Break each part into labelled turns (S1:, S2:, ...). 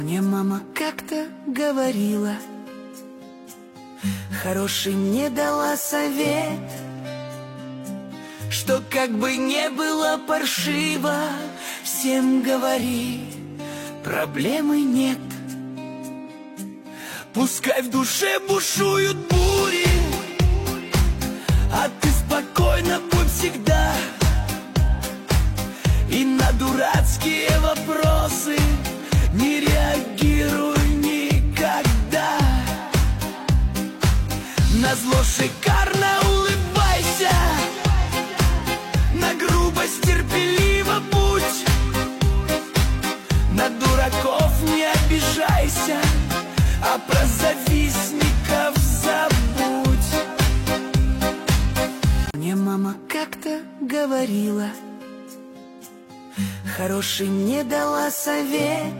S1: Мне мама как-то говорила, хороший мне дала совет, что как бы не было паршиво, всем говори, проблемы нет. Пускай в душе бушуют бури, а ты спокойно будь всегда. И на дурацкие вопросы не реагируй никогда. Назло шикарно улыбайся, на грубость терпеливо будь, на дураков не обижайся, а про завистников забудь. Мне мама как-то говорила, хороший мне дала совет,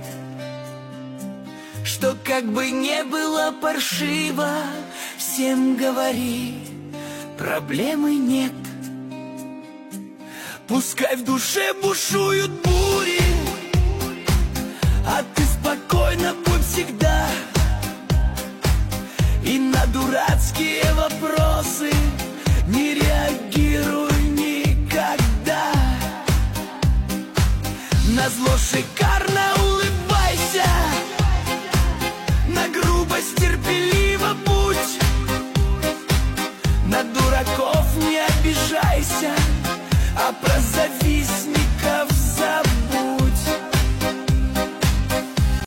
S1: что как бы не было паршиво, всем говори, проблемы нет. Пускай в душе бушуют бури,